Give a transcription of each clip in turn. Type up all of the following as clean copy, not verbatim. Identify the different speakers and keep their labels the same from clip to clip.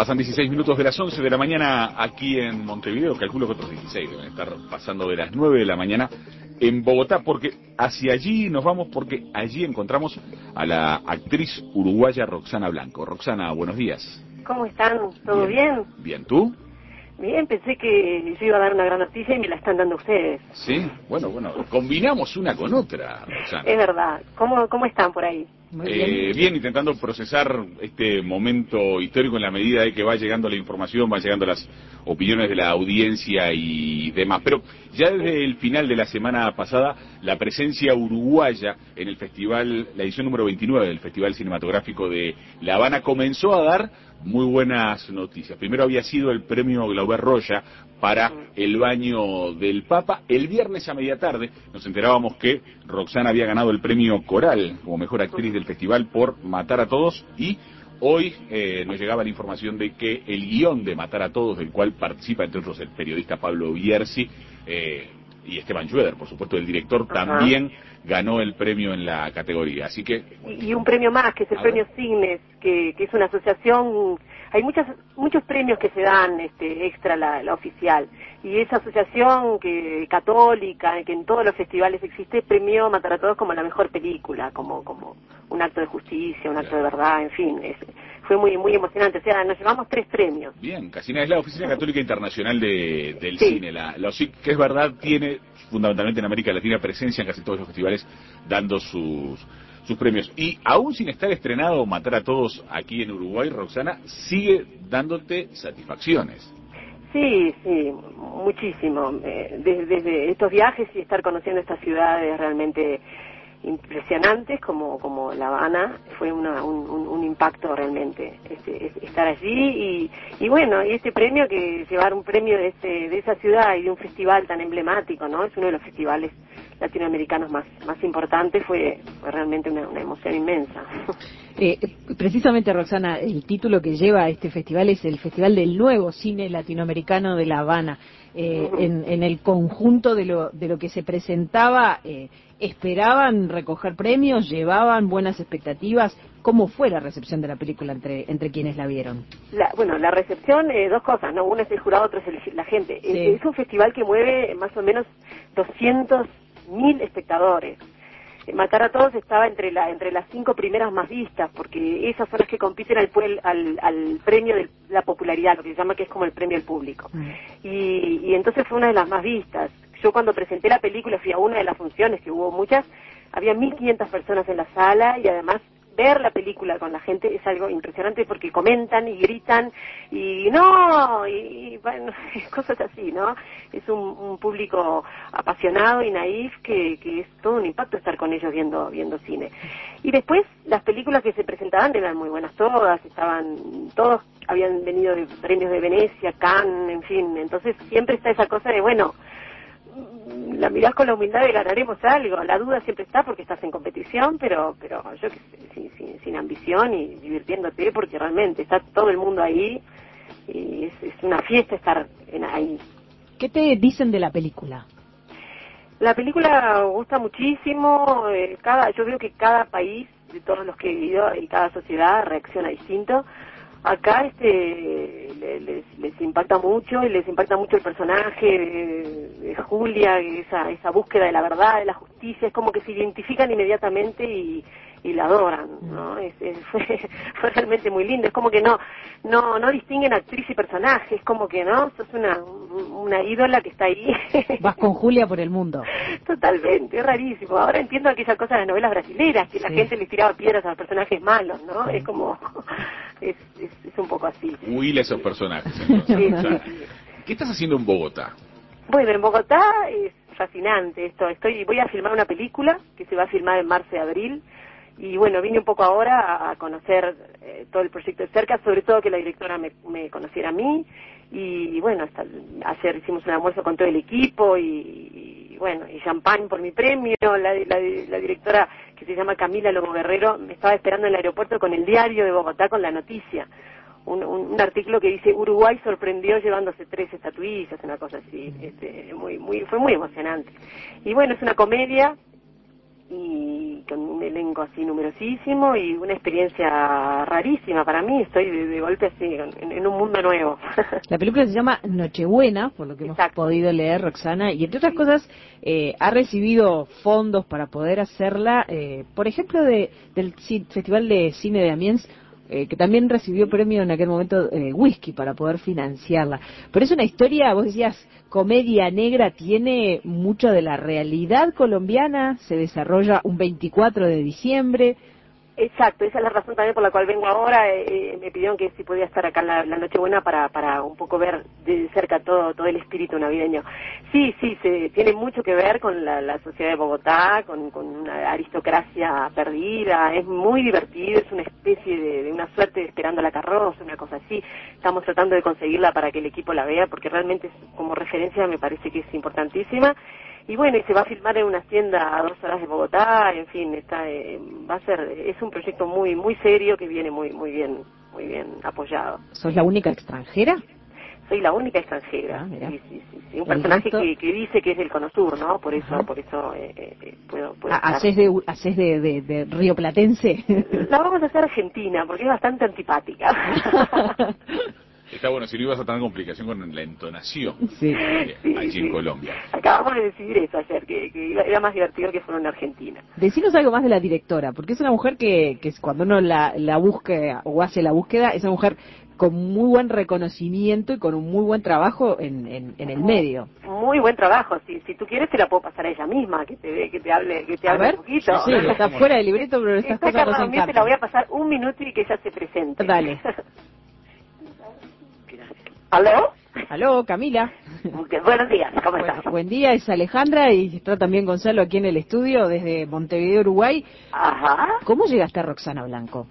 Speaker 1: Pasan 16 minutos de las 11 de la mañana aquí en Montevideo, calculo que otros 16 deben estar pasando de las 9 de la mañana en Bogotá, porque hacia allí nos vamos, porque allí encontramos a la actriz uruguaya Roxana Blanco. Roxana, buenos días.
Speaker 2: ¿Cómo están? ¿Todo bien?
Speaker 1: Bien, ¿tú?
Speaker 2: Bien, pensé que yo iba a dar una gran noticia y me la están dando ustedes.
Speaker 1: Sí, bueno, combinamos una con otra, Roxana.
Speaker 2: Es verdad. ¿Cómo están por ahí?
Speaker 1: Bien, intentando procesar este momento histórico en la medida de que va llegando la información, van llegando las opiniones de la audiencia y demás. Pero ya desde el final de la semana pasada, la presencia uruguaya en el festival, la edición número 29 del Festival Cinematográfico de La Habana, comenzó a dar muy buenas noticias. Primero había sido el premio Glauber Roya para El baño del Papa. El viernes a media tarde nos enterábamos que Roxana había ganado el premio Coral como mejor actriz del festival por Matar a Todos, y hoy nos llegaba la información de que el guión de Matar a Todos, del cual participa entre otros el periodista Pablo Bierzi y Esteban Schroeder, por supuesto el director, también ganó el premio en la categoría. Así que
Speaker 2: y un premio más, que es el premio Signes, que es una asociación. Hay muchos premios que se dan extra la oficial, y esa asociación católica, que en todos los festivales existe, premió Matar a Todos como la mejor película, como un acto de justicia, un acto de verdad, en fin, fue muy emocionante. O sea, nos llevamos 3 premios.
Speaker 1: Bien, Casina es la Oficina Católica Internacional del Cine. La OSIC, que es verdad, tiene fundamentalmente en América Latina presencia en casi todos los festivales dando sus premios. Y aún sin estar estrenado Matar a Todos aquí en Uruguay, Roxana, sigue dándote satisfacciones.
Speaker 2: Sí, muchísimo. Desde estos viajes y estar conociendo estas ciudades realmente impresionantes como La Habana, fue un impacto realmente estar allí y bueno, y este premio, que llevar un premio de esa ciudad y de un festival tan emblemático, ¿no? Es uno de los festivales latinoamericanos más importantes, fue realmente una emoción inmensa.
Speaker 3: Precisamente, Roxana, el título que lleva este festival es el Festival del Nuevo Cine Latinoamericano de La Habana. En el conjunto de lo que se presentaba, ¿esperaban recoger premios? ¿Llevaban buenas expectativas? ¿Cómo fue la recepción de la película entre quienes la vieron?
Speaker 2: La recepción, 2 cosas, ¿no? Una es el jurado, otra es la gente. Sí. Es un festival que mueve más o menos 200.000 espectadores. Matar a Todos estaba entre las 5 primeras más vistas, porque esas son las que compiten al premio de la popularidad, lo que se llama, que es como el premio al público. Y entonces fue una de las más vistas. Yo cuando presenté la película, fui a una de las funciones, que hubo muchas, había 1.500 personas en la sala, y además ver la película con la gente es algo impresionante, porque comentan y gritan y bueno, cosas así, ¿no? Es un público apasionado y naif que es todo un impacto estar con ellos viendo cine. Y después las películas que se presentaban eran muy buenas todos habían venido de premios de Venecia, Cannes, en fin, entonces siempre está esa cosa de, bueno, la mirás con la humildad de ganaremos algo. La duda siempre está porque estás en competición, pero yo que sé, sin ambición y divirtiéndote, porque realmente está todo el mundo ahí y es una fiesta estar ahí.
Speaker 3: ¿Qué te dicen de la película?
Speaker 2: La película gusta muchísimo. Yo veo que cada país, de todos los que he ido, y cada sociedad reacciona distinto. Acá les impacta mucho, y les impacta mucho el personaje de Julia, esa búsqueda de la verdad, de la justicia. Es como que se identifican inmediatamente y la adoran, ¿no? Fue realmente muy lindo. Es como que no distinguen actriz y personaje, es como que no, sos una ídola que está ahí.
Speaker 3: Vas con Julia por el mundo.
Speaker 2: Totalmente, es rarísimo. Ahora entiendo aquella cosa de las novelas brasileras, que la gente les tiraba piedras a los personajes malos, ¿no? Es como es un poco así.
Speaker 1: Huile esos personajes, entonces. ¿Qué estás haciendo en Bogotá?
Speaker 2: Bueno, en Bogotá es fascinante esto. Voy a filmar una película que se va a filmar en marzo y abril. Y bueno, vine un poco ahora a conocer todo el proyecto de cerca, sobre todo que la directora me conociera a mí. Y bueno, ayer hicimos un almuerzo con todo el equipo y bueno, y champán por mi premio. La directora, que se llama Camila Lobo Guerrero, me estaba esperando en el aeropuerto con el diario de Bogotá, con la noticia. Un artículo que dice: Uruguay sorprendió llevándose 3 estatuillas, una cosa así. Fue muy emocionante. Y bueno, es una comedia y con un elenco así numerosísimo y una experiencia rarísima para mí. Estoy de golpe así en un mundo nuevo.
Speaker 3: La película se llama Nochebuena, por lo que hemos podido leer, Roxana, y entre otras cosas ha recibido fondos para poder hacerla, por ejemplo, del Festival de Cine de Amiens, que también recibió premio en aquel momento Whisky para poder financiarla. Pero es una historia, vos decías, comedia negra, tiene mucho de la realidad colombiana, se desarrolla un 24 de diciembre.
Speaker 2: Exacto, esa es la razón también por la cual vengo ahora. Me pidieron que si podía estar acá en la Nochebuena para un poco ver de cerca todo el espíritu navideño. Sí, tiene mucho que ver con la sociedad de Bogotá, con una aristocracia perdida. Es muy divertido, es una especie de una suerte de Esperando la carroza, una cosa así. Estamos tratando de conseguirla para que el equipo la vea, porque realmente como referencia me parece que es importantísima. Y bueno, y se va a filmar en una hacienda a 2 horas de Bogotá, en fin, es un proyecto muy serio que viene muy bien apoyado.
Speaker 3: ¿Sos la única extranjera?
Speaker 2: Soy la única extranjera. Sí. Un personaje que dice que es del Cono Sur, ¿no? Por eso puedo
Speaker 3: ¿Haces de rioplatense?
Speaker 2: La vamos a hacer argentina, porque es bastante antipática.
Speaker 1: Está bueno, si no ibas a tener complicación con la entonación allí en Colombia.
Speaker 2: Acabamos de decidir eso ayer, que era más divertido que fuera una argentina.
Speaker 3: Decinos algo más de la directora, porque es una mujer que cuando uno la busca o hace la búsqueda, es una mujer con muy buen reconocimiento y con un muy buen trabajo en el medio.
Speaker 2: Muy buen trabajo. Si tú quieres te la puedo pasar a ella misma, que te hable un poquito.
Speaker 3: Sí, está fuera del libreto, pero estas cosas nos encantan.
Speaker 2: Te la voy a pasar un minuto y que ella se presente.
Speaker 3: Dale. ¿Aló, Camila?
Speaker 2: Buenos días, ¿cómo estás?
Speaker 3: Buen día, es Alejandra y está también Gonzalo aquí en el estudio desde Montevideo, Uruguay.
Speaker 2: Ajá.
Speaker 3: ¿Cómo llegaste a Roxana Blanco?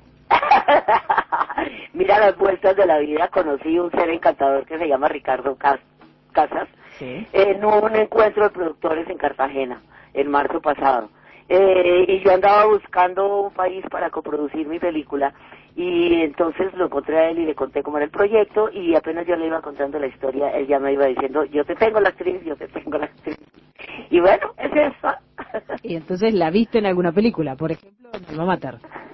Speaker 4: Mira las vueltas de la vida, conocí un ser encantador que se llama Ricardo Casas en un encuentro de productores en Cartagena, en marzo pasado. Y yo andaba buscando un país para coproducir mi película y entonces lo encontré a él y le conté cómo era el proyecto y apenas yo le iba contando la historia, él ya me iba diciendo, yo te tengo la actriz. Y bueno, es eso.
Speaker 3: Y entonces la viste en alguna película, por ejemplo, en Alma Mater.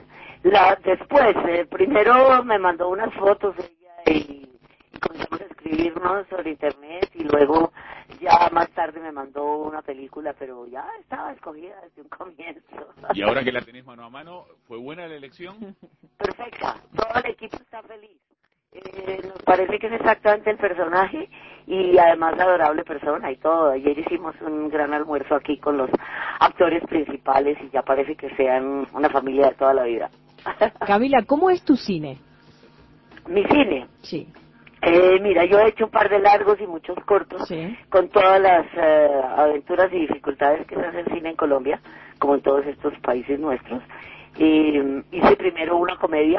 Speaker 4: Después, primero me mandó unas fotos ella y comenzamos a escribirnos sobre internet y luego ya más tarde me mandó una película, pero ya estaba escogida desde un comienzo.
Speaker 1: Y ahora que la tenés mano a mano, ¿fue buena la elección?
Speaker 4: Perfecta, todo el equipo está feliz. Nos parece que es exactamente el personaje y además adorable persona y todo. Ayer hicimos un gran almuerzo aquí con los actores principales y ya parece que sean una familia de toda la vida.
Speaker 3: Camila, ¿cómo es tu cine?
Speaker 4: Mi cine.
Speaker 3: Sí.
Speaker 4: Mira, yo he hecho un par de largos y muchos cortos con todas las aventuras y dificultades que se hace el cine en Colombia, como en todos estos países nuestros. Hice primero una comedia,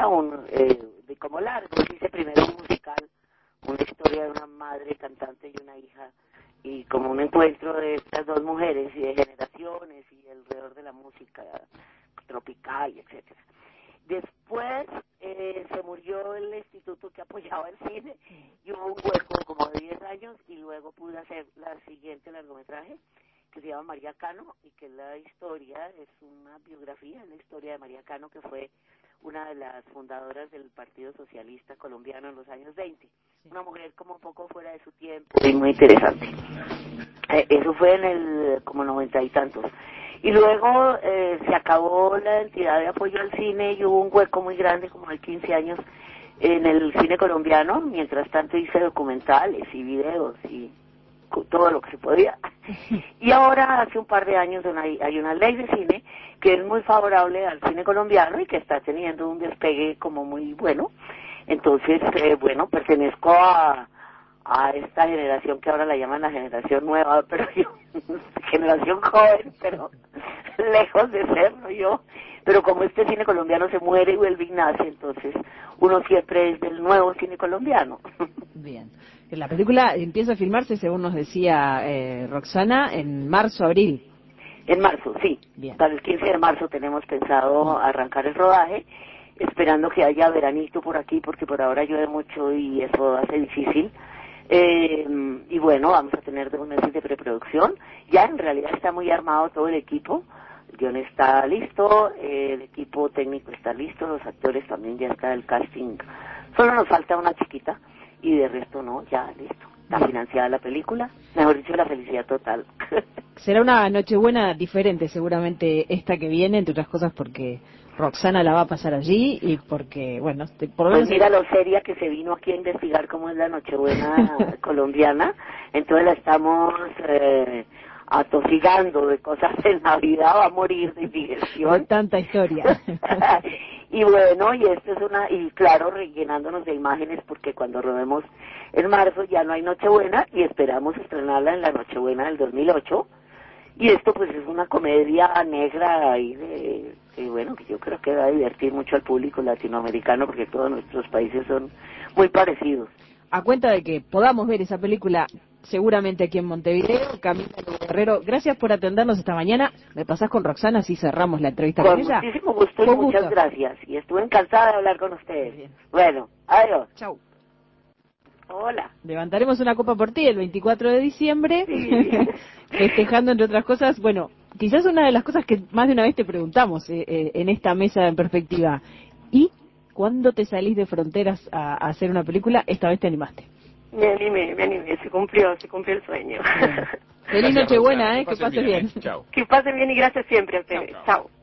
Speaker 4: como largo, hice primero un musical, una historia de una madre cantante y una hija, y como un encuentro de estas dos mujeres y de generaciones y alrededor de la música tropical, etcétera. Después se murió el instituto que apoyaba el cine y hubo un hueco como de 10 años y luego pude hacer la siguiente largometraje que se llama María Cano y que la historia es una biografía, la historia de María Cano, que fue una de las fundadoras del Partido Socialista Colombiano en los años 20. Una mujer como un poco fuera de su tiempo y muy interesante. Eso fue en el como 90 y tantos. Y luego se acabó la entidad de apoyo al cine y hubo un hueco muy grande, como de 15 años, en el cine colombiano. Mientras tanto hice documentales y videos y todo lo que se podía. Y ahora, hace un par de años, hay una ley de cine que es muy favorable al cine colombiano y que está teniendo un despegue como muy bueno. Entonces, pertenezco a esta generación que ahora la llaman la generación nueva, pero yo, generación joven, pero lejos de serlo yo. Pero como este cine colombiano se muere y vuelve y nace, entonces uno siempre es del nuevo cine colombiano.
Speaker 3: Bien. La película empieza a filmarse, según nos decía Roxana, en marzo, abril.
Speaker 4: En marzo, sí.
Speaker 3: Bien.
Speaker 4: Para el 15 de marzo tenemos pensado arrancar el rodaje, esperando que haya veranito por aquí, porque por ahora llueve mucho y eso hace difícil. Y bueno, vamos a tener 2 meses de preproducción. Ya en realidad está muy armado todo el equipo. guión está listo, el equipo técnico está listo, los actores también, ya está el casting. Solo nos falta una chiquita y de resto no, ya listo. Está financiada la película, mejor dicho, la felicidad total.
Speaker 3: Será una Nochebuena diferente seguramente esta que viene, entre otras cosas porque Roxana la va a pasar allí y porque, bueno, por lo menos...
Speaker 4: Pues mira lo seria que se vino aquí a investigar cómo es la Nochebuena colombiana, entonces la estamos atosigando de cosas de Navidad, va a morir de indigestión.
Speaker 3: Tanta historia.
Speaker 4: Y bueno, y esto es y claro, rellenándonos de imágenes porque cuando rodemos en marzo ya no hay Nochebuena y esperamos estrenarla en la Nochebuena del 2008. Y esto pues es una comedia negra ahí bueno, que yo creo que va a divertir mucho al público latinoamericano porque todos nuestros países son muy parecidos.
Speaker 3: A cuenta de que podamos ver esa película seguramente aquí en Montevideo, Camila Guerrero, gracias por atendernos esta mañana. ¿Me pasás con Roxana si cerramos la entrevista con ella?
Speaker 4: Con muchísimo gusto y muchas gracias. Y estuve encantada de hablar con ustedes. Bueno, adiós.
Speaker 3: Chau.
Speaker 4: Hola.
Speaker 3: Levantaremos una copa por ti el 24 de diciembre, sí. Festejando, entre otras cosas, bueno, quizás una de las cosas que más de una vez te preguntamos en esta mesa en perspectiva. ¿Y cuándo te salís de Fronteras a hacer una película? Esta vez te animaste.
Speaker 2: Me animé, se cumplió el sueño.
Speaker 3: Bueno. Feliz Nochebuena, que pases bien.
Speaker 1: Chao.
Speaker 2: Que pasen bien y gracias siempre a ustedes. Chao.